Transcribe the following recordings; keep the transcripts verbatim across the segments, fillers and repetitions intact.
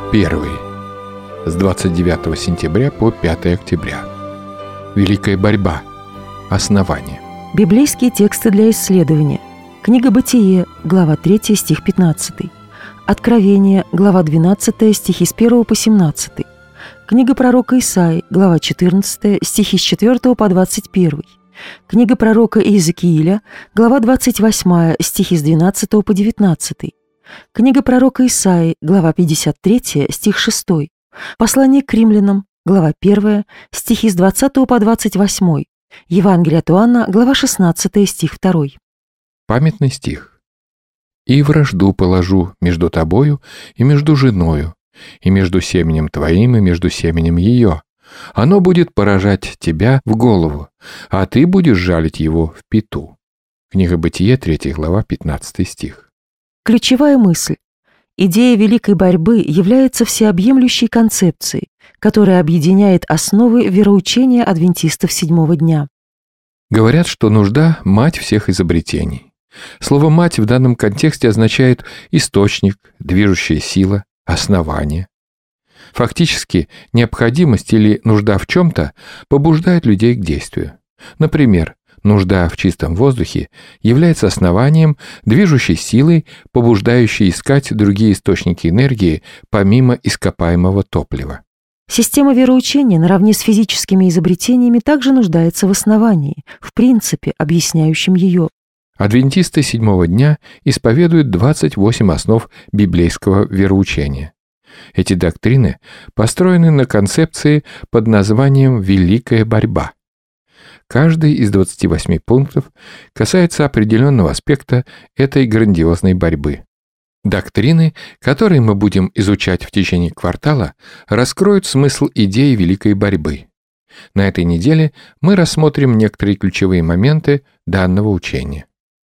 Первый. С двадцать девятого сентября по пятое октября. Великая борьба. Основание. Библейские тексты для исследования. Книга Бытие, глава третья, стих пятнадцатый. Откровение, глава двенадцатая, стихи с первого по семнадцатый. Книга пророка Исаии, глава четырнадцатая, стихи с четвёртого по двадцать первый. Книга пророка Иезекииля, глава двадцать восьмая, стихи с двенадцатого по девятнадцатый. Книга пророка Исаии, глава пятьдесят третья, стих шестой. Послание к римлянам, глава первая, стихи с двадцатого по двадцать восьмой. Евангелие от Иоанна, глава шестнадцатая, стих второй. Памятный стих. «И вражду положу между тобою и между женою, и между семенем твоим и между семенем ее. Оно будет поражать тебя в голову, а ты будешь жалить его в пяту». Книга Бытие, третья глава, пятнадцатый стих. Ключевая мысль. Идея великой борьбы является всеобъемлющей концепцией, которая объединяет основы вероучения адвентистов седьмого дня. Говорят, что нужда – мать всех изобретений. Слово «мать» в данном контексте означает источник, движущая сила, основание. Фактически, необходимость или нужда в чем-то побуждает людей к действию. Например, нужда в чистом воздухе является основанием, движущей силой, побуждающей искать другие источники энергии помимо ископаемого топлива. Система вероучения наравне с физическими изобретениями также нуждается в основании, в принципе, объясняющем ее. Адвентисты седьмого дня исповедуют двадцать восемь основ библейского вероучения. Эти доктрины построены на концепции под названием «Великая борьба». Каждый из двадцати восьми пунктов касается определенного аспекта этой грандиозной борьбы. Доктрины, которые мы будем изучать в течение квартала, раскроют смысл идеи великой борьбы. На этой неделе мы рассмотрим некоторые ключевые моменты данного учения.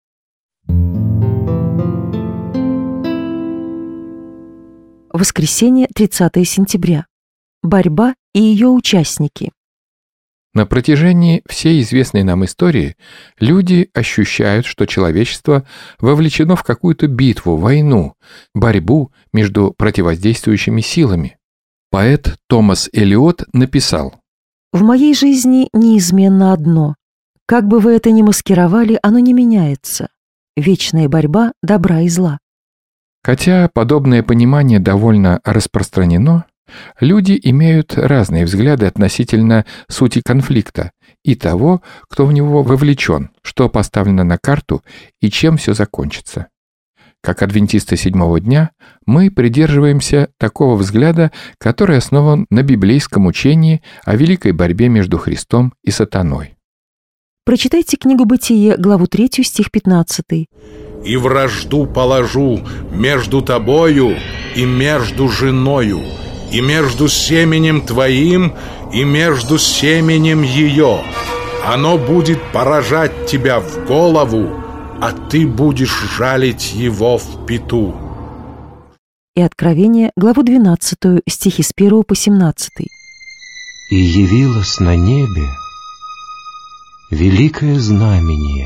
Воскресенье, тридцатое сентября. Борьба и ее участники. На протяжении всей известной нам истории люди ощущают, что человечество вовлечено в какую-то битву, войну, борьбу между противодействующими силами. Поэт Томас Элиот написал: «В моей жизни неизменно одно. Как бы вы это ни маскировали, оно не меняется. Вечная борьба добра и зла». Хотя подобное понимание довольно распространено, люди имеют разные взгляды относительно сути конфликта и того, кто в него вовлечен, что поставлено на карту и чем все закончится. Как адвентисты седьмого дня, мы придерживаемся такого взгляда, который основан на библейском учении о великой борьбе между Христом и сатаной. Прочитайте книгу Бытие, главу третью, стих пятнадцатый. «И вражду положу между тобою и между женою, и между семенем твоим, и между семенем ее. Оно будет поражать тебя в голову, а ты будешь жалить его в пяту». И Откровение, главу двенадцатую, стихи с первого по семнадцатый. «И явилось на небе великое знамение,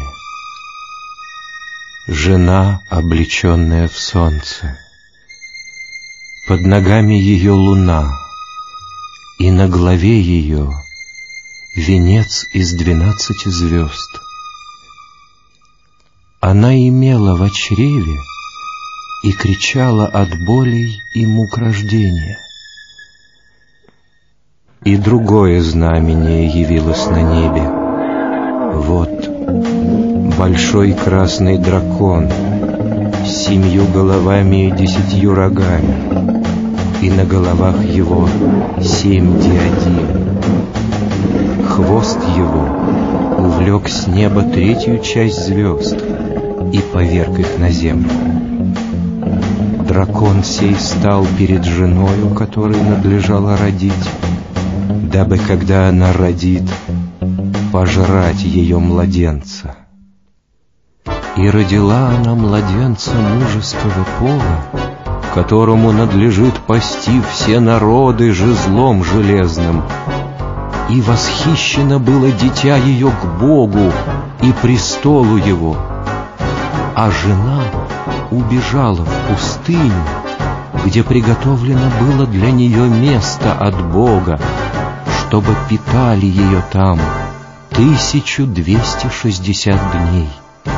жена, облеченная в солнце. Под ногами ее луна, и на голове ее венец из двенадцати звезд. Она имела в чреве и кричала от болей и мук рождения. И другое знамение явилось на небе. Вот большой красный дракон с семью головами и десятью рогами, и на головах его семь диадим. Хвост его увлек с неба третью часть звезд и поверг их на землю. Дракон сей стал перед женою, которой надлежало родить, дабы, когда она родит, пожрать ее младенца. И родила она младенца мужеского пола, которому надлежит пасти все народы жезлом железным. И восхищено было дитя ее к Богу и престолу его. А жена убежала в пустыню где приготовлено было для нее место от Бога, чтобы питали ее там тысячу двести шестьдесят дней.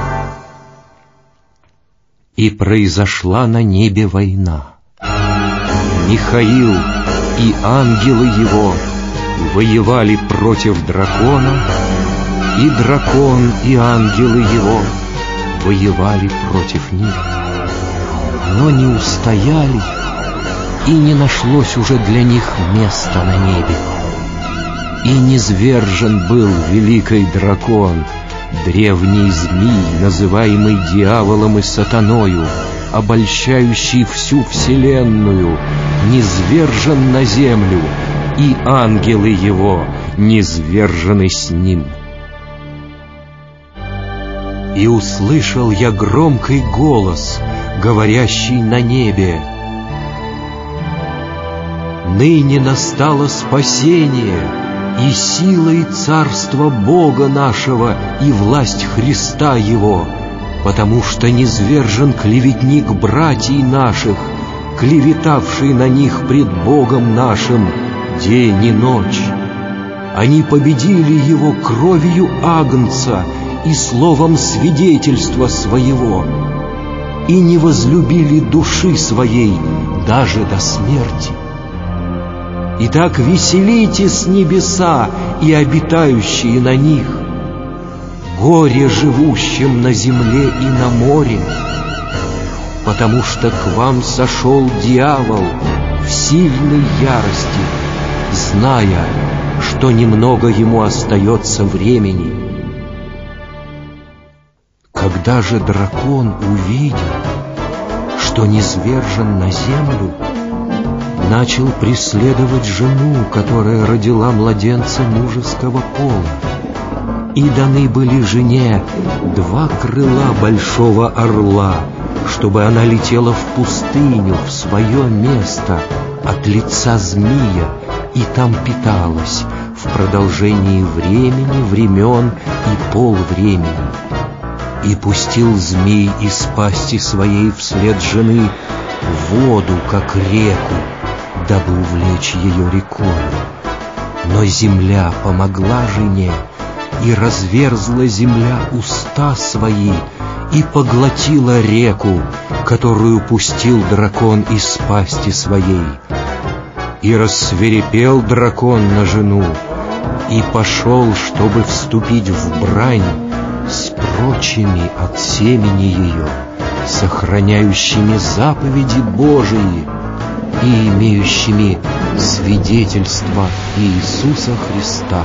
И произошла на небе война. Михаил и ангелы его воевали против дракона, и дракон и ангелы его воевали против них, но не устояли, и не нашлось уже для них места на небе. И низвержен был великий дракон, древний змей, называемый дьяволом и сатаною, обольщающий всю вселенную, низвержен на землю, и ангелы его низвержены с ним. И услышал я громкий голос, говорящий на небе: «Ныне настало спасение, и сила и царство Бога нашего, и власть Христа Его, потому что низвержен клеветник братьей наших, клеветавший на них пред Богом нашим день и ночь. Они победили его кровью агнца и словом свидетельства своего, и не возлюбили души своей даже до смерти. Итак, веселитесь небеса и обитающие на них, горе живущим на земле и на море, потому что к вам сошел дьявол в сильной ярости, зная, что немного ему остается времени. Когда же дракон увидел, что низвержен на землю, начал преследовать жену, которая родила младенца мужеского пола. И даны были жене два крыла большого орла, чтобы она летела в пустыню, в свое место, от лица змея, и там питалась в продолжении времени, времен и полвремени. И пустил змей из пасти своей вслед жены воду, как реку, дабы увлечь ее рекою. Но земля помогла жене, и разверзла земля уста свои, и поглотила реку, которую пустил дракон из пасти своей. И рассвирепел дракон на жену, и пошел, чтобы вступить в брань с прочими от семени ее, сохраняющими заповеди Божии и имеющими свидетельство Иисуса Христа.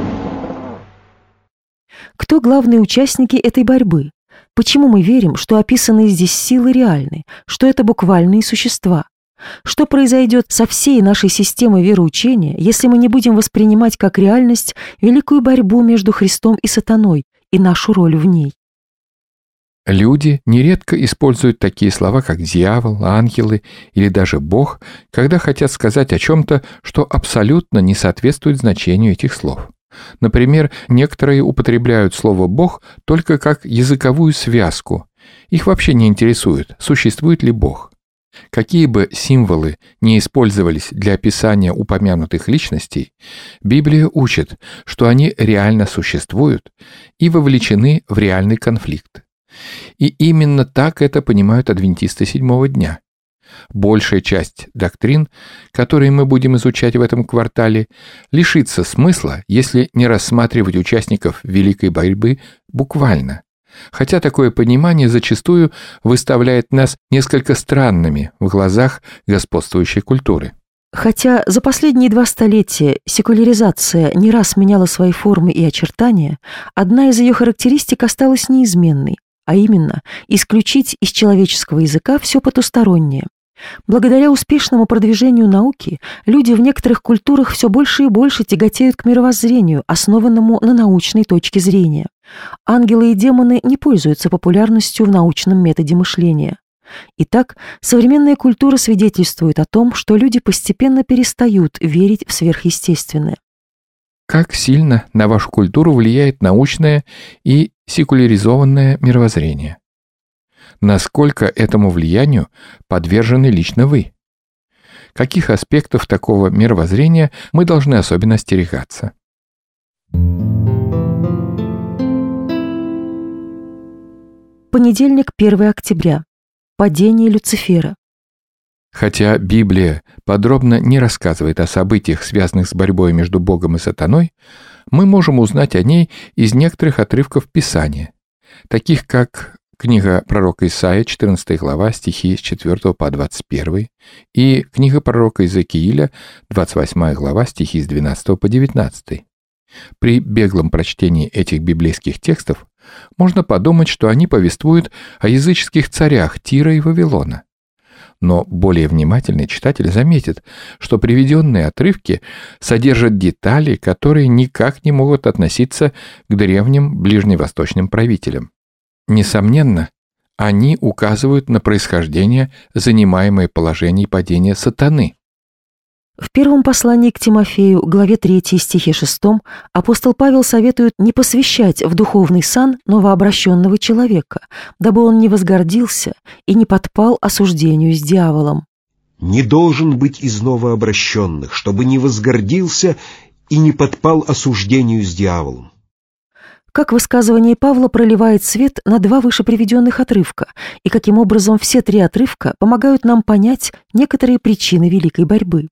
Кто главные участники этой борьбы? Почему мы верим, что описанные здесь силы реальны, что это буквальные существа? Что произойдет со всей нашей системой вероучения, если мы не будем воспринимать как реальность великую борьбу между Христом и сатаной и нашу роль в ней? Люди нередко используют такие слова, как «дьявол», «ангелы» или даже «Бог», когда хотят сказать о чем-то, что абсолютно не соответствует значению этих слов. Например, некоторые употребляют слово «Бог» только как языковую связку. Их вообще не интересует, существует ли Бог. Какие бы символы ни использовались для описания упомянутых личностей, Библия учит, что они реально существуют и вовлечены в реальный конфликт. И именно так это понимают адвентисты седьмого дня. Большая часть доктрин, которые мы будем изучать в этом квартале, лишится смысла, если не рассматривать участников великой борьбы буквально. Хотя такое понимание зачастую выставляет нас несколько странными в глазах господствующей культуры. Хотя за последние два столетия секуляризация не раз меняла свои формы и очертания, одна из ее характеристик осталась неизменной, а именно исключить из человеческого языка все потустороннее. Благодаря успешному продвижению науки люди в некоторых культурах все больше и больше тяготеют к мировоззрению, основанному на научной точке зрения. Ангелы и демоны не пользуются популярностью в научном методе мышления. Итак, современная культура свидетельствует о том, что люди постепенно перестают верить в сверхъестественное. Как сильно на вашу культуру влияет научное и секуляризованное мировоззрение? Насколько этому влиянию подвержены лично вы? каких аспектов такого мировоззрения мы должны особенно остерегаться. Понедельник, первое октября. Падение Люцифера. Хотя Библия подробно не рассказывает о событиях, связанных с борьбой между Богом и сатаной, мы можем узнать о ней из некоторых отрывков Писания, таких как книга пророка Исаия, четырнадцатая глава, стихи с четвёртого по двадцать первый, и книга пророка Иезекииля, двадцать восьмая глава, стихи с двенадцатого по девятнадцатый. При беглом прочтении этих библейских текстов можно подумать, что они повествуют о языческих царях Тира и Вавилона. Но более внимательный читатель заметит, что приведенные отрывки содержат детали, которые никак не могут относиться к древним ближневосточным правителям. Несомненно, они указывают на происхождение занимаемое положение и падения сатаны. В первом послании к Тимофею, главе третьей, стихе шестом, апостол Павел советует не посвящать в духовный сан новообращенного человека, дабы он не возгордился и не подпал осуждению с дьяволом. Не должен быть из новообращенных, чтобы не возгордился и не подпал осуждению с дьяволом. Как высказывание Павла проливает свет на два выше приведенных отрывка, и каким образом все три отрывка помогают нам понять некоторые причины великой борьбы.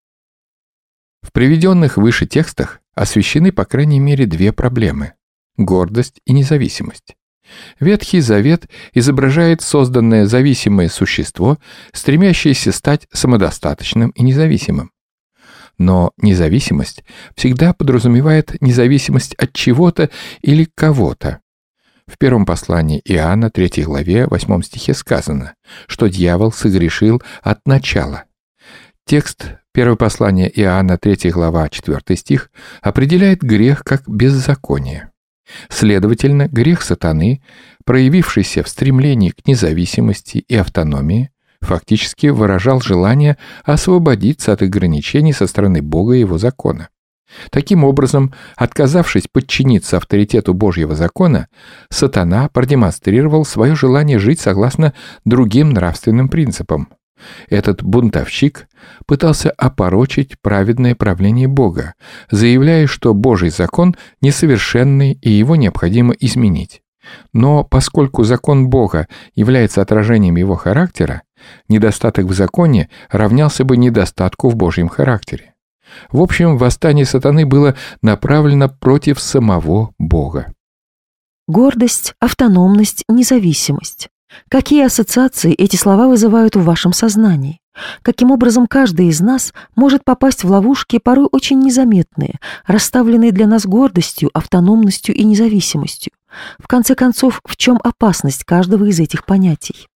В приведенных выше текстах освещены по крайней мере две проблемы – гордость и независимость. Ветхий Завет изображает созданное зависимое существо, стремящееся стать самодостаточным и независимым. Но независимость всегда подразумевает независимость от чего-то или кого-то. В первом послании Иоанна, третьей главе, восьмом стихе сказано, что дьявол согрешил от начала. Текст первого послания Иоанна, третья глава, четвёртый стих, определяет грех как беззаконие. Следовательно, грех сатаны, проявившийся в стремлении к независимости и автономии, фактически выражал желание освободиться от ограничений со стороны Бога и Его закона. Таким образом, отказавшись подчиниться авторитету Божьего закона, сатана продемонстрировал свое желание жить согласно другим нравственным принципам. Этот бунтовщик пытался опорочить праведное правление Бога, заявляя, что Божий закон несовершенный и его необходимо изменить. Но поскольку закон Бога является отражением его характера, недостаток в законе равнялся бы недостатку в Божьем характере. В общем, восстание сатаны было направлено против самого Бога. Гордость, автономность, независимость. Какие ассоциации эти слова вызывают в вашем сознании? Каким образом каждый из нас может попасть в ловушки, порой очень незаметные, расставленные для нас гордостью, автономностью и независимостью? В конце концов, в чем опасность каждого из этих понятий?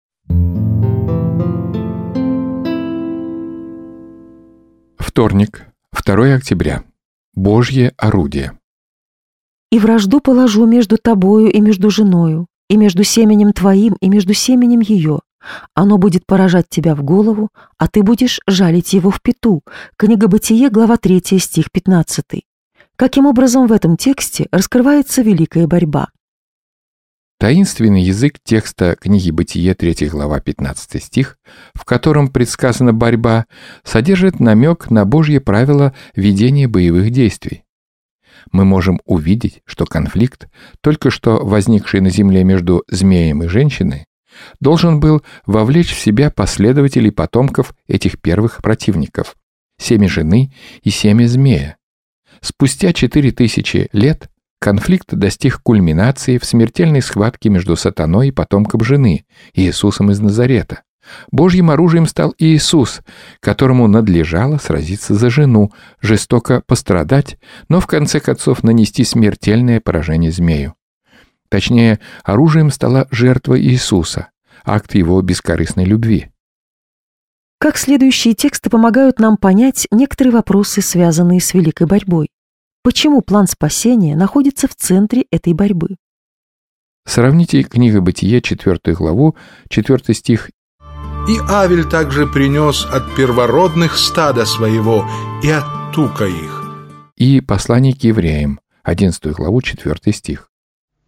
Вторник, второе октября. Божье орудие. «И вражду положу между тобою и между женою, и между семенем твоим, и между семенем ее. Оно будет поражать тебя в голову, а ты будешь жалить его в пяту». Книга Бытие, глава третья, стих пятнадцатый. Каким образом в этом тексте раскрывается великая борьба? Таинственный язык текста книги Бытие, третья глава, пятнадцатый стих, в котором предсказана борьба, содержит намек на Божье правило ведения боевых действий. Мы можем увидеть, что конфликт, только что возникший на земле между змеем и женщиной, должен был вовлечь в себя последователей потомков этих первых противников – семя жены и семя змея. Спустя четыре тысячи лет конфликт достиг кульминации в смертельной схватке между сатаной и потомком жены, Иисусом из Назарета. Божьим оружием стал Иисус, которому надлежало сразиться за жену, жестоко пострадать, но в конце концов нанести смертельное поражение змею. Точнее, оружием стала жертва Иисуса, акт его бескорыстной любви. Как следующие тексты помогают нам понять некоторые вопросы, связанные с великой борьбой? Почему план спасения находится в центре этой борьбы? Сравните книга Бытие, четвёртую главу, четвёртый стих. «И Авель также принес от первородных стада своего и от тука их». И послание к евреям, одиннадцатую главу, четвёртый стих.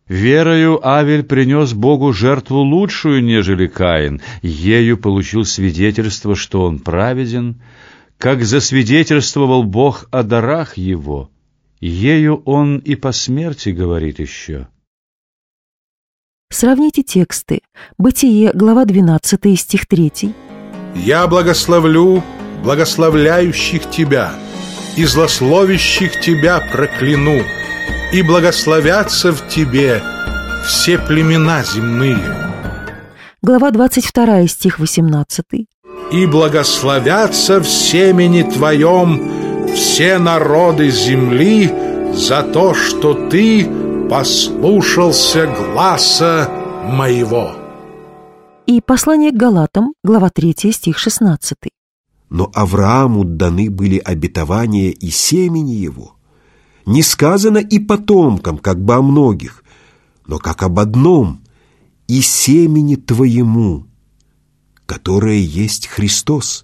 Верою Авель принес Богу жертву лучшую, нежели Каин, ею получил свидетельство, что он праведен, как засвидетельствовал Бог о дарах его, ею он и по смерти говорит еще. Сравните тексты. Бытие, глава двенадцатая, стих третий. «Я благословлю благословляющих тебя, и злословящих тебя прокляну, и благословятся в тебе все племена земные». Глава двадцать вторая, стих восемнадцатый. «И благословятся в семени твоем все народы земли за то, что ты послушался гласа моего». И послание к Галатам, глава третья, стих шестнадцатый. Но Аврааму даны были обетования и семени его. Не сказано и потомкам, как бы о многих, но как об одном, и семени твоему, которое есть Христос.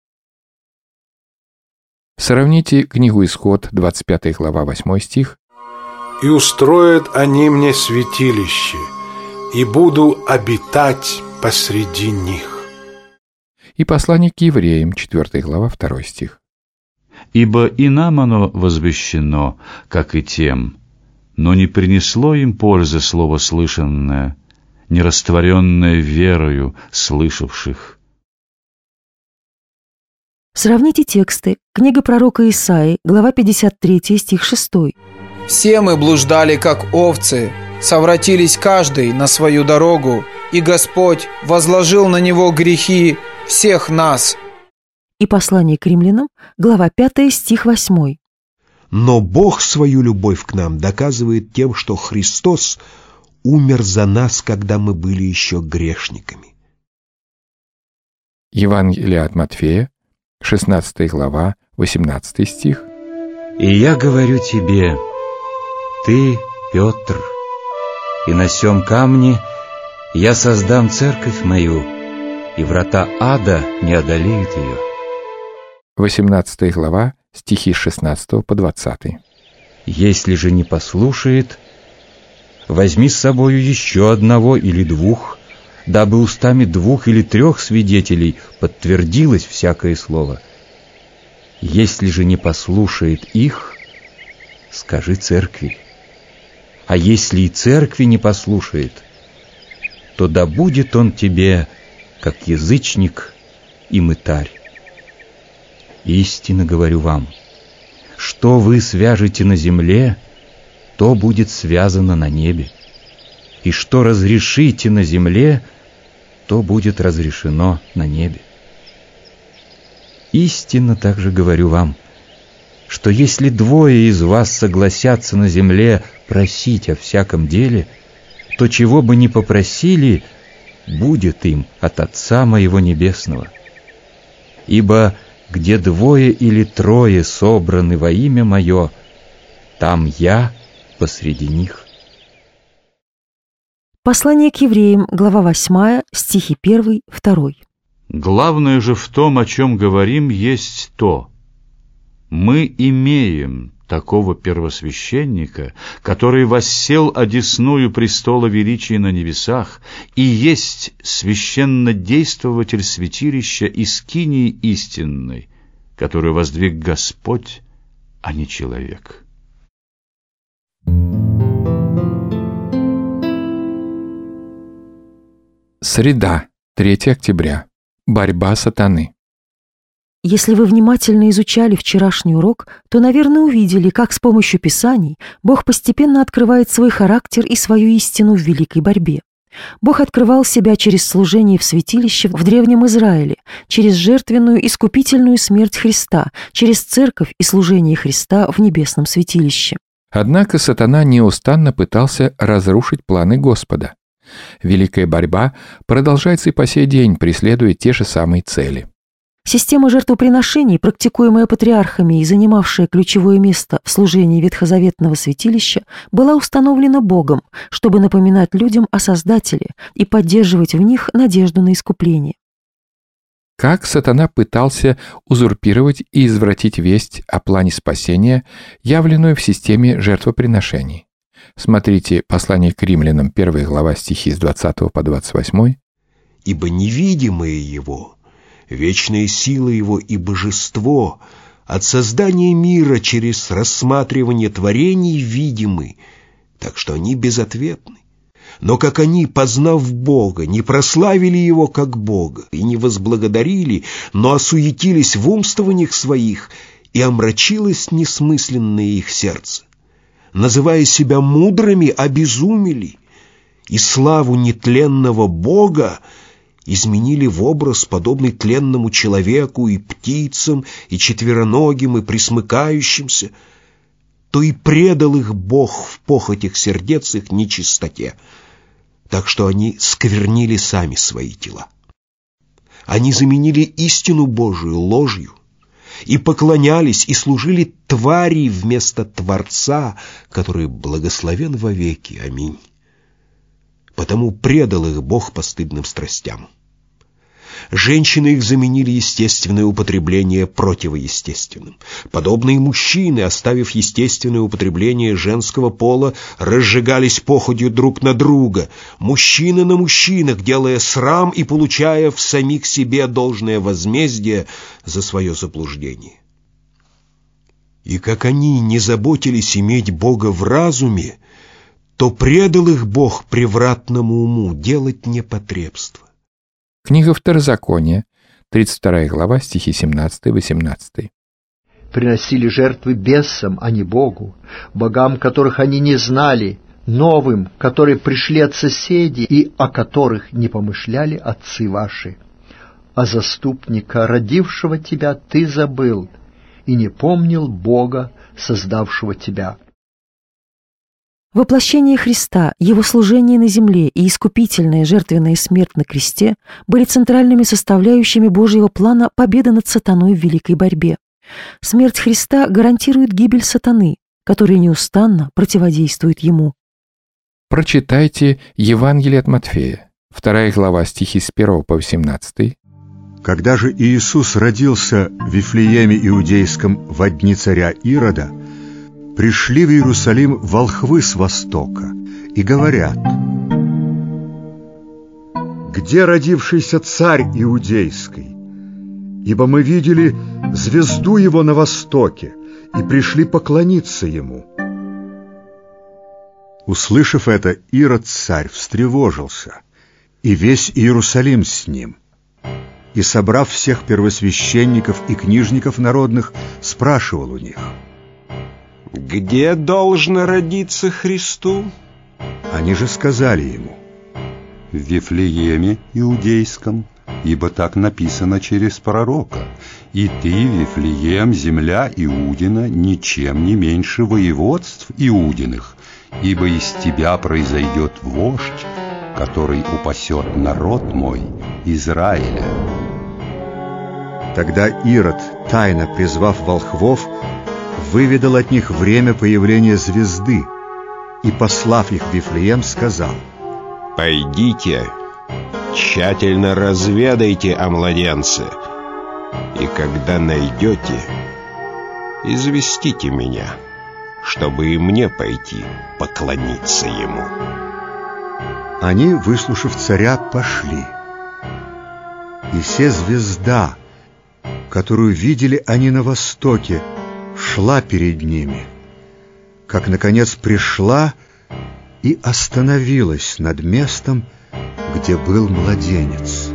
Сравните книгу Исход, двадцать пятая глава, восьмой стих. «И устроят они мне святилище, и буду обитать посреди них». И послание к евреям, четвёртая глава, второй стих. «Ибо и нам оно возвещено, как и тем, но не принесло им пользы слово слышанное, не растворенное верою слышавших». Сравните тексты. Книга пророка Исаии, глава пятьдесят третья, стих шестой. «Все мы блуждали, как овцы, совратились каждый на свою дорогу, и Господь возложил на него грехи всех нас». И послание к римлянам, глава пятая, стих восьмой. Но Бог свою любовь к нам доказывает тем, что Христос умер за нас, когда мы были еще грешниками. Евангелие от Матфея, шестнадцатая глава, восемнадцатый стих. «И я говорю тебе, ты, Петр, и на сем камне я создам церковь мою, и врата ада не одолеют ее». восемнадцатая глава, стихи с шестнадцатого по двадцатый. «Если же не послушает, возьми с собою еще одного или двух, дабы устами двух или трех свидетелей подтвердилось всякое слово. Если же не послушает их, скажи церкви. А если и церкви не послушает, то да будет он тебе, как язычник и мытарь. Истинно говорю вам, что вы свяжете на земле, то будет связано на небе, и что разрешите на земле, то будет разрешено на небе. Истинно также говорю вам, что если двое из вас согласятся на земле просить о всяком деле, то чего бы ни попросили, будет им от Отца моего Небесного. Ибо где двое или трое собраны во имя Мое, там Я посреди них». Послание к евреям, глава восьмая, стихи первый, второй. Главное же в том, о чем говорим, есть то: мы имеем такого первосвященника, который воссел одесную престола величия на небесах и есть священнодействователь святилища и скинии истинной, которую воздвиг Господь, а не человек. Среда, третьего октября. Борьба сатаны. Если вы внимательно изучали вчерашний урок, то, наверное, увидели, как с помощью Писаний Бог постепенно открывает свой характер и свою истину в великой борьбе. Бог открывал себя через служение в святилище в Древнем Израиле, через жертвенную искупительную смерть Христа, через церковь и служение Христа в небесном святилище. Однако сатана неустанно пытался разрушить планы Господа. Великая борьба продолжается и по сей день, преследуя те же самые цели. Система жертвоприношений, практикуемая патриархами и занимавшая ключевое место в служении ветхозаветного святилища, была установлена Богом, чтобы напоминать людям о Создателе и поддерживать в них надежду на искупление. Как сатана пытался узурпировать и извратить весть о плане спасения, явленную в системе жертвоприношений. Смотрите послание к римлянам, первая глава, стихи с двадцатого по двадцать восьмой. «Ибо невидимое Его, вечная сила Его и божество от создания мира через рассматривание творений видимы, так что они безответны. Но как они, познав Бога, не прославили Его как Бога и не возблагодарили, но осуетились в умствованиях своих, и омрачилось несмысленное их сердце. Называя себя мудрыми, обезумели, и славу нетленного Бога изменили в образ, подобный тленному человеку и птицам, и четвероногим, и пресмыкающимся, то и предал их Бог в похотях сердец их нечистоте, так что они сквернили сами свои тела. Они заменили истину Божию ложью, и поклонялись, и служили твари вместо Творца, который благословен вовеки. Аминь. Потому предал их Бог постыдным страстям. Женщины их заменили естественное употребление противоестественным. Подобные мужчины, оставив естественное употребление женского пола, разжигались похотью друг на друга, мужчины на мужчинах, делая срам и получая в самих себе должное возмездие за свое заблуждение. И как они не заботились иметь Бога в разуме, то предал их Бог превратному уму делать непотребство. Книга Второзакония, тридцать вторая глава, стихи семнадцатый-восемнадцатый. Приносили жертвы бесам, а не Богу, богам, которых они не знали, новым, которые пришли от соседей и о которых не помышляли отцы ваши. А заступника, родившего тебя, ты забыл и не помнил Бога, создавшего тебя. Воплощение Христа, Его служение на земле и искупительная жертвенная смерть на кресте были центральными составляющими Божьего плана победы над сатаной в великой борьбе. Смерть Христа гарантирует гибель сатаны, которая неустанно противодействует ему. Прочитайте Евангелие от Матфея, вторая глава, стихи с первого по восемнадцатый. Когда же Иисус родился в Вифлееме Иудейском во дни царя Ирода, пришли в Иерусалим волхвы с востока и говорят: «Где родившийся царь Иудейский? Ибо мы видели звезду его на востоке и пришли поклониться ему». Услышав это, Ирод царь встревожился, и весь Иерусалим с ним. И, собрав всех первосвященников и книжников народных, спрашивал у них: «Где должно родиться Христу?» Они же сказали ему: «В Вифлееме Иудейском, ибо так написано через пророка: и ты, Вифлеем, земля Иудина, ничем не меньше воеводств Иудиных, ибо из тебя произойдет вождь, который упасет народ мой, Израиля». Тогда Ирод, тайно призвав волхвов, выведал от них время появления звезды и, послав их в Вифлеем, сказал: «Пойдите, тщательно разведайте о младенце, и когда найдете, известите меня, чтобы и мне пойти поклониться ему». Они, выслушав царя, пошли. И се звезда, которую видели они на востоке, шла перед ними, как, наконец, пришла и остановилась над местом, где был младенец.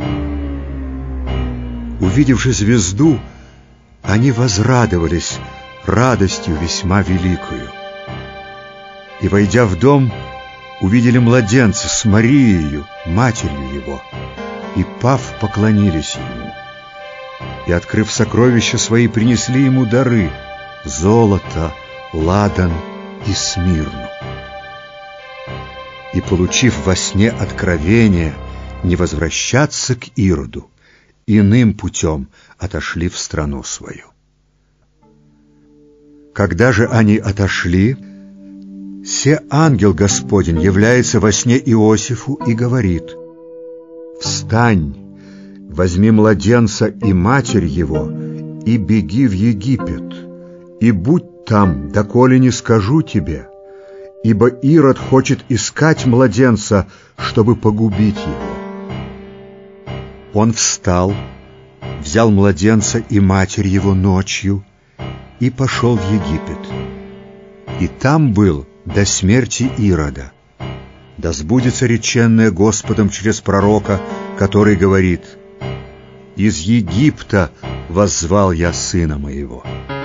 Увидевши звезду, они возрадовались радостью весьма великою. И, войдя в дом, увидели младенца с Марией, матерью его, и, пав, поклонились ему. И, открыв сокровища свои, принесли ему дары: золото, ладан и смирну. И, получив во сне откровение не возвращаться к Ироду, иным путем отошли в страну свою. Когда же они отошли, се ангел Господень является во сне Иосифу и говорит: «Встань, возьми младенца и матерь его, и беги в Египет, и будь там, доколе не скажу тебе, ибо Ирод хочет искать младенца, чтобы погубить его. Он встал, взял младенца и матерь его ночью и пошел в Египет. И там был до смерти Ирода. Да сбудется реченное Господом через пророка, который говорит: «Из Египта воззвал я сына моего».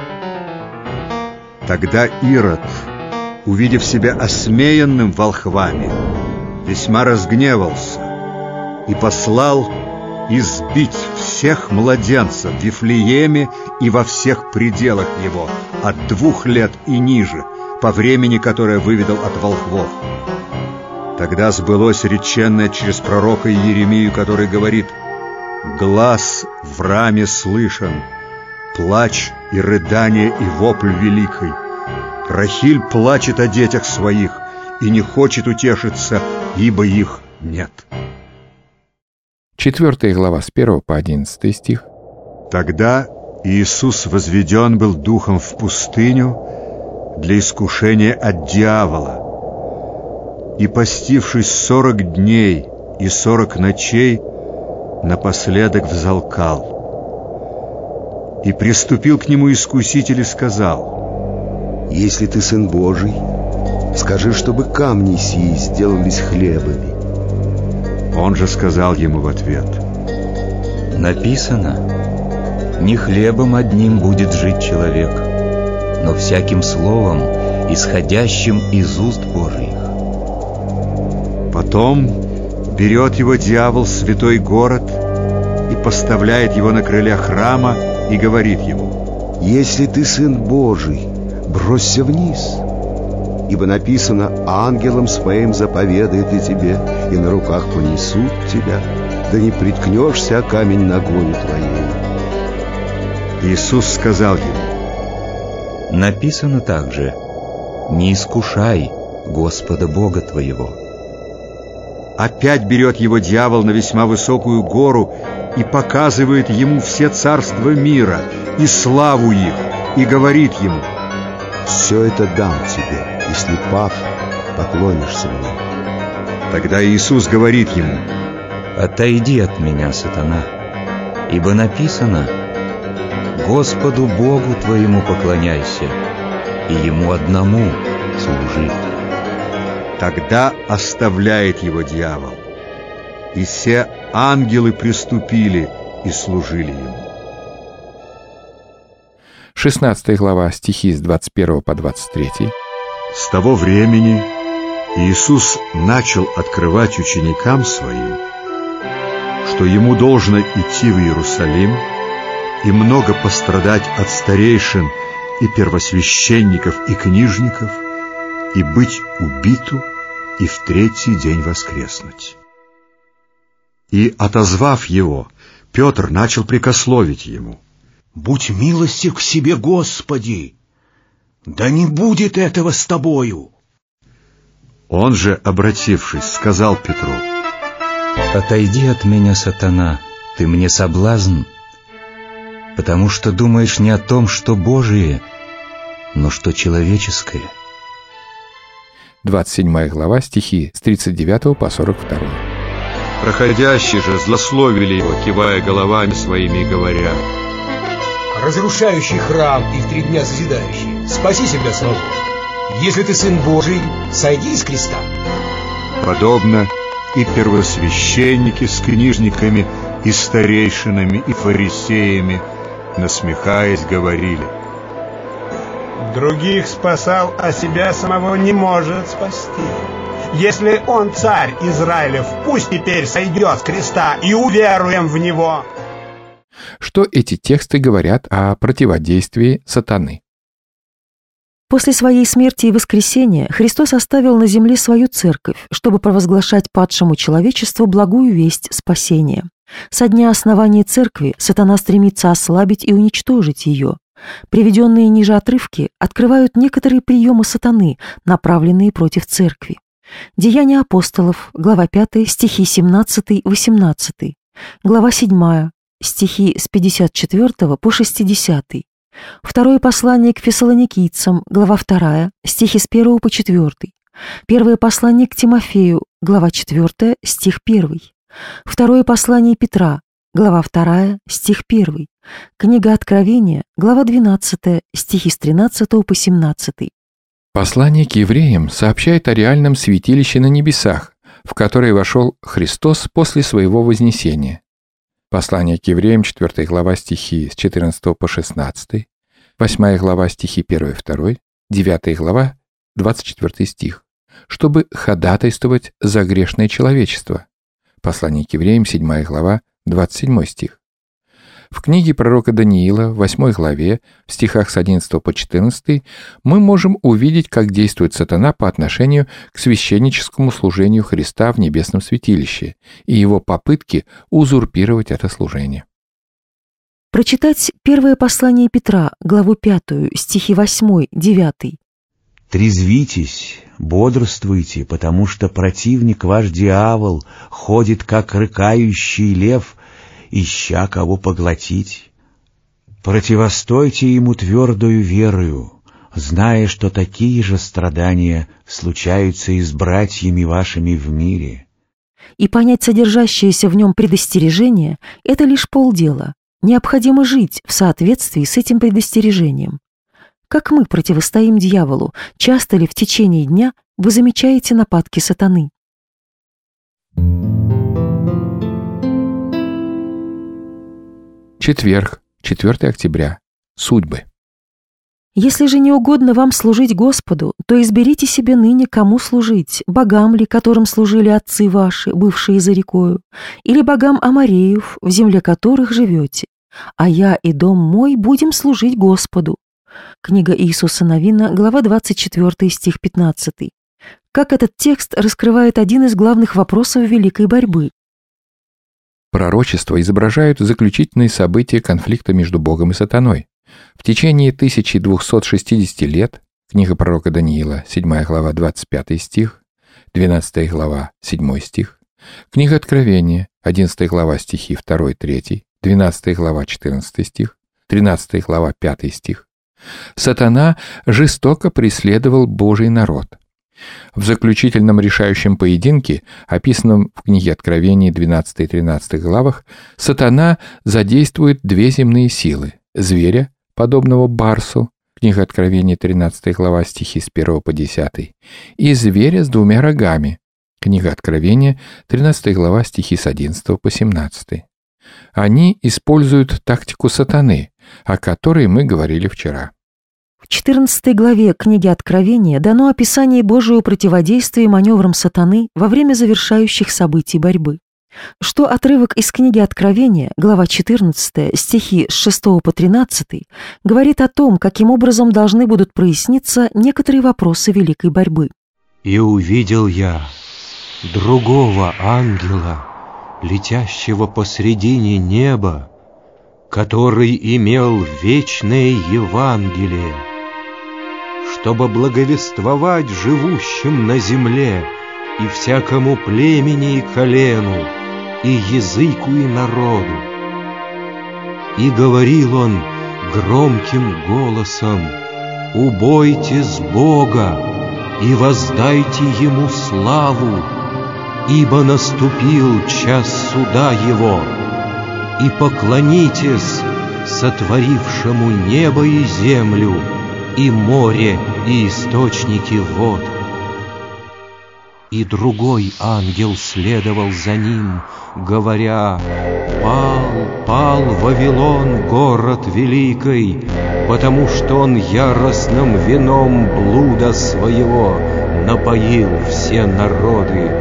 Тогда Ирод, увидев себя осмеянным волхвами, весьма разгневался и послал избить всех младенцев в Вифлееме и во всех пределах его, от двух лет и ниже, по времени, которое выведал от волхвов. Тогда сбылось реченное через пророка Иеремию, который говорит: «Глас в раме слышен, плач и рыдание и вопль великой. Рахиль плачет о детях своих и не хочет утешиться, ибо их нет». Четвертая глава с первого по одиннадцатый стих. Тогда Иисус возведен был духом в пустыню для искушения от дьявола, и, постившись сорок дней и сорок ночей, напоследок взалкал. И приступил к нему искуситель и сказал: «Если ты Сын Божий, скажи, чтобы камни сии сделались хлебами». Он же сказал ему в ответ: «Написано: не хлебом одним будет жить человек, но всяким словом, исходящим из уст Божиих». Потом берет его дьявол в святой город и поставляет его на крыле храма и говорит ему: «Если ты Сын Божий, бросься вниз, ибо написано: ангелом своим заповедает и тебе, и на руках понесут тебя, да не приткнешься о камень ногою твоей». Иисус сказал ему: «Написано также: не искушай Господа Бога твоего». Опять берет его дьявол на весьма высокую гору и показывает ему все царства мира и славу их, и говорит ему: «Все это дам тебе, если, пав, поклонишься мне». Тогда Иисус говорит ему: «Отойди от меня, сатана, ибо написано: Господу Богу твоему поклоняйся, и Ему одному служи». Тогда оставляет его дьявол, и все ангелы приступили и служили ему. шестнадцатая глава, стихи с двадцать первого по двадцать третий. С того времени Иисус начал открывать ученикам своим, что ему должно идти в Иерусалим и много пострадать от старейшин и первосвященников и книжников, и быть убиту, и в третий день воскреснуть. И, отозвав его, Петр начал прикословить ему: «Будь милостив к себе, Господи! Да не будет этого с тобою!» Он же, обратившись, сказал Петру: «Отойди от меня, сатана, ты мне соблазн, потому что думаешь не о том, что Божие, но что человеческое». двадцать седьмая глава, стихи с тридцать девятого по сорок второй. Проходящие же злословили его, кивая головами своими и говоря: «Разрушающий храм и в три дня созидающий, спаси себя самого. Если ты Сын Божий, сойди с креста». Подобно и первосвященники с книжниками и старейшинами и фарисеями, насмехаясь, говорили: «Других спасал, а себя самого не может спасти. Если он царь Израилев, пусть теперь сойдет с креста и уверуем в него». Что эти тексты говорят о противодействии сатаны? После своей смерти и воскресения Христос оставил на земле свою церковь, чтобы провозглашать падшему человечеству благую весть спасения. Со дня основания церкви сатана стремится ослабить и уничтожить ее. Приведенные ниже отрывки открывают некоторые приемы сатаны, направленные против церкви. Деяния апостолов, глава пятая, стихи семнадцатый-восемнадцатый, глава седьмая, стихи с пятьдесят четвёртого по шестидесятый, второе послание к фессалоникийцам, глава вторая, стихи с первого по четвёртый, Первое послание к Тимофею, глава четвёртая, стих первый. Второе послание Петра, глава вторая, стих первый. Книга Откровения, глава двенадцатая, стихи с тринадцатого по семнадцатый. Послание к евреям сообщает о реальном святилище на небесах, в которое вошел Христос после своего вознесения. Послание к евреям, четвёртая глава, стихи с четырнадцатого по шестнадцатый, восьмая глава, стихи первый и второй, девятая глава, двадцать четвёртый стих, чтобы ходатайствовать за грешное человечество. Послание к евреям, седьмая глава, двадцать седьмой стих. В книге пророка Даниила, в восьмой главе, в стихах с одиннадцатого по четырнадцатый, мы можем увидеть, как действует сатана по отношению к священническому служению Христа в небесном святилище и его попытки узурпировать это служение. Прочитать первое послание Петра, главу пятую, стихи восьмой, девятый. «Трезвитесь, бодрствуйте, потому что противник ваш дьявол ходит, как рыкающий лев, ища кого поглотить. Противостойте ему твердою верою, зная, что такие же страдания случаются и с братьями вашими в мире». И понять содержащееся в нем предостережение – это лишь полдела. Необходимо жить в соответствии с этим предостережением. Как мы противостоим дьяволу? Часто ли в течение дня вы замечаете нападки сатаны? Четверг, четвёртое октября. Судьбы. Если же не угодно вам служить Господу, то изберите себе ныне, кому служить, богам ли, которым служили отцы ваши, бывшие за рекою, или богам Амореев, в земле которых живете. А я и дом мой будем служить Господу. Книга Иисуса Навина, глава двадцать четвёртая, стих пятнадцатый. Как этот текст раскрывает один из главных вопросов великой борьбы. Пророчества изображают заключительные события конфликта между Богом и сатаной. В течение тысяча двести шестьдесят лет, книга пророка Даниила, седьмая глава, двадцать пятый стих, двенадцатая глава, седьмой стих, книга Откровения, одиннадцатая глава, стихи два, три, двенадцатая глава, четырнадцатый стих, тринадцатая глава, пятый стих, сатана жестоко преследовал Божий народ. В заключительном решающем поединке, описанном в книге Откровения двенадцатой и тринадцатой главах, сатана задействует две земные силы – зверя, подобного барсу, книга Откровения тринадцатая глава, стихи с первого по десятый, и зверя с двумя рогами, книга Откровения тринадцатая глава, стихи с одиннадцатого по семнадцатый. Они используют тактику сатаны, о которой мы говорили вчера. В четырнадцатой главе книги Откровения дано описание Божьего противодействия маневрам сатаны во время завершающих событий борьбы. Что отрывок из книги Откровения, глава четырнадцатая, стихи с шестого по тринадцатый, говорит о том, каким образом должны будут проясниться некоторые вопросы великой борьбы. «И увидел я другого ангела, летящего посредине неба, который имел вечное Евангелие, чтобы благовествовать живущим на земле и всякому племени и колену, и языку и народу. И говорил он громким голосом: «Убойтесь Бога и воздайте Ему славу, ибо наступил час суда Его, и поклонитесь сотворившему небо и землю, и море, и источники вод». И другой ангел следовал за ним, говоря: «Пал, пал Вавилон, город великий, потому что он яростным вином блуда своего напоил все народы».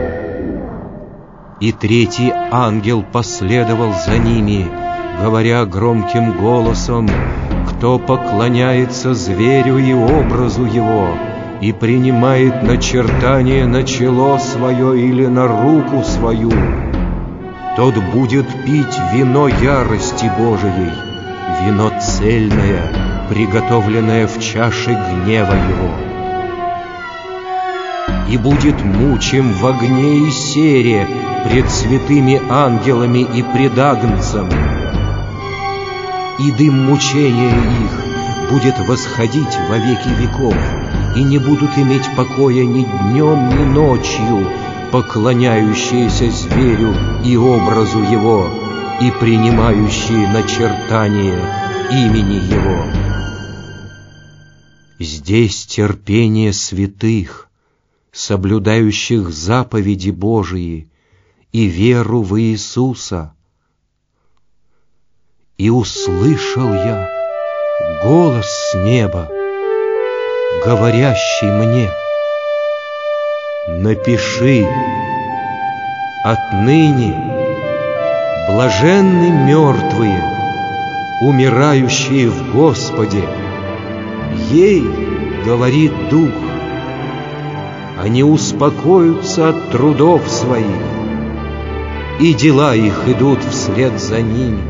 И третий ангел последовал за ними, говоря громким голосом: «Кто поклоняется зверю и образу его, и принимает начертание на чело свое или на руку свою, тот будет пить вино ярости Божией, вино цельное, приготовленное в чаше гнева его, и будет мучим в огне и сере пред святыми ангелами и пред Агнцем, и дым мучения их будет восходить во веки веков, и не будут иметь покоя ни днем, ни ночью, поклоняющиеся зверю и образу его, и принимающие начертание имени его. Здесь терпение святых, соблюдающих заповеди Божии и веру в Иисуса. И услышал я голос с неба, говорящий мне: напиши, отныне блаженны мертвые, умирающие в Господе. Ей, говорит Дух, они успокоятся от трудов своих, и дела их идут вслед за ними.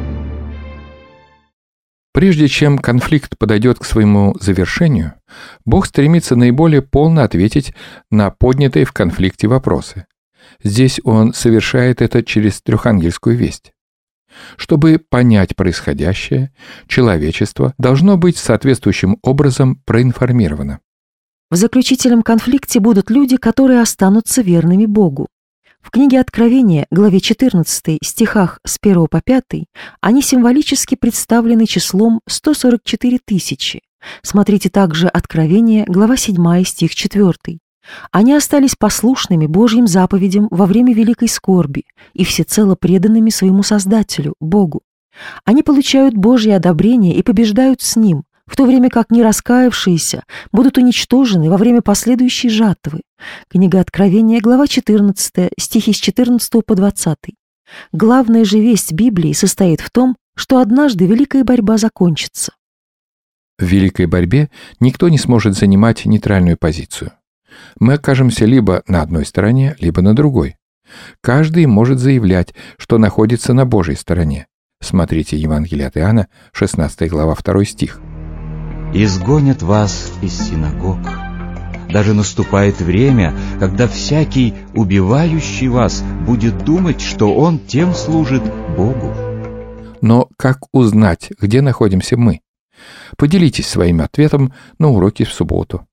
Прежде чем конфликт подойдет к своему завершению, Бог стремится наиболее полно ответить на поднятые в конфликте вопросы. Здесь Он совершает это через трехангельскую весть. Чтобы понять происходящее, человечество должно быть соответствующим образом проинформировано. В заключительном конфликте будут люди, которые останутся верными Богу. В книге Откровения, главе четырнадцатой, стихах с первого по пятый, они символически представлены числом сто сорок четыре тысячи. Смотрите также Откровение, глава седьмая, стих четвёртый. Они остались послушными Божьим заповедям во время великой скорби и всецело преданными своему Создателю, Богу. Они получают Божье одобрение и побеждают с Ним, в то время как нераскаявшиеся будут уничтожены во время последующей жатвы. Книга Откровения, глава четырнадцатая, стихи с четырнадцатого по двадцатый. Главная же весть Библии состоит в том, что однажды великая борьба закончится. В великой борьбе никто не сможет занимать нейтральную позицию. Мы окажемся либо на одной стороне, либо на другой. Каждый может заявлять, что находится на Божьей стороне. Смотрите Евангелие от Иоанна, шестнадцатая глава, второй стих. «Изгонят вас из синагог. Даже наступает время, когда всякий, убивающий вас, будет думать, что он тем служит Богу». Но как узнать, где находимся мы? Поделитесь своим ответом на уроке в субботу.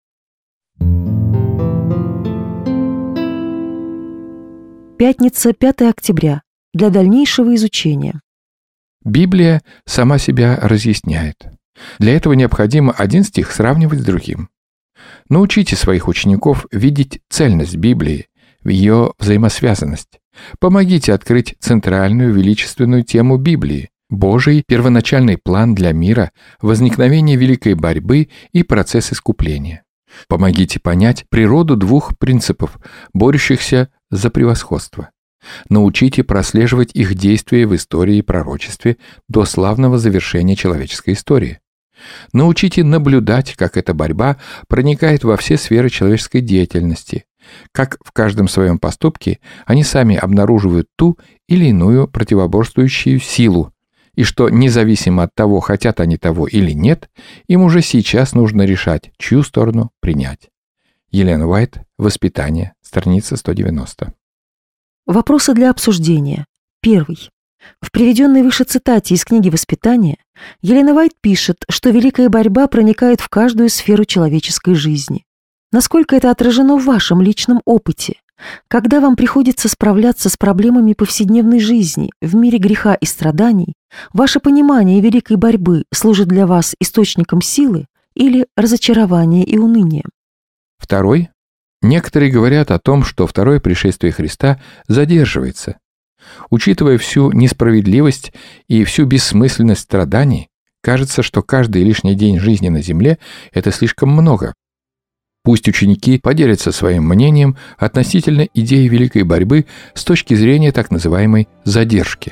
Пятница, пятое октября. Для дальнейшего изучения. Библия сама себя разъясняет. Для этого необходимо один стих сравнивать с другим. Научите своих учеников видеть цельность Библии, ее взаимосвязанность. Помогите открыть центральную величественную тему Библии, Божий первоначальный план для мира, возникновение великой борьбы и процесс искупления. Помогите понять природу двух принципов, борющихся за превосходство. Научите прослеживать их действия в истории и пророчестве до славного завершения человеческой истории. Научите наблюдать, как эта борьба проникает во все сферы человеческой деятельности, как в каждом своем поступке они сами обнаруживают ту или иную противоборствующую силу, и что независимо от того, хотят они того или нет, им уже сейчас нужно решать, чью сторону принять. Елена Уайт, «Воспитание», страница сто девяносто. Вопросы для обсуждения. Первый. В приведенной выше цитате из книги «Воспитание» Елена Уайт пишет, что великая борьба проникает в каждую сферу человеческой жизни. Насколько это отражено в вашем личном опыте? Когда вам приходится справляться с проблемами повседневной жизни в мире греха и страданий, ваше понимание великой борьбы служит для вас источником силы или разочарования и уныния? Второй. Некоторые говорят о том, что второе пришествие Христа задерживается. Учитывая всю несправедливость и всю бессмысленность страданий, кажется, что каждый лишний день жизни на земле – это слишком много. Пусть ученики поделятся своим мнением относительно идеи великой борьбы с точки зрения так называемой задержки.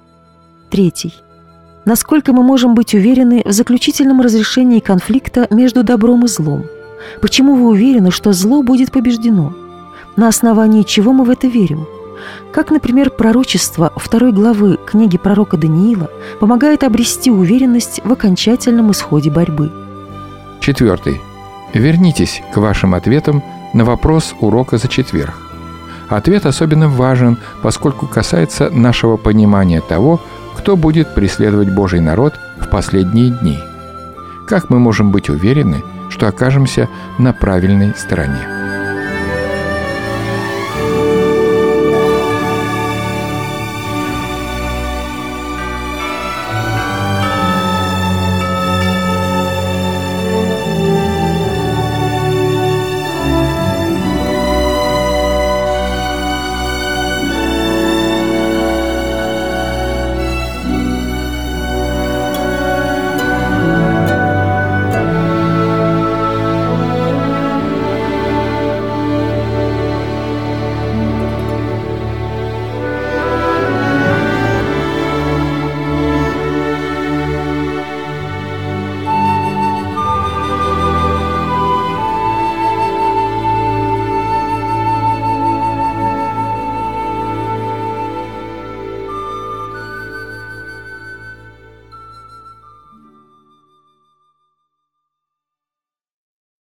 Третий. Насколько мы можем быть уверены в заключительном разрешении конфликта между добром и злом? Почему вы уверены, что зло будет побеждено? На основании чего мы в это верим? Как, например, пророчество второй главы книги пророка Даниила помогает обрести уверенность в окончательном исходе борьбы? Четвертый. Вернитесь к вашим ответам на вопрос урока за четверг. Ответ особенно важен, поскольку касается нашего понимания того, кто будет преследовать Божий народ в последние дни. как мы можем быть уверены, что окажемся на правильной стороне?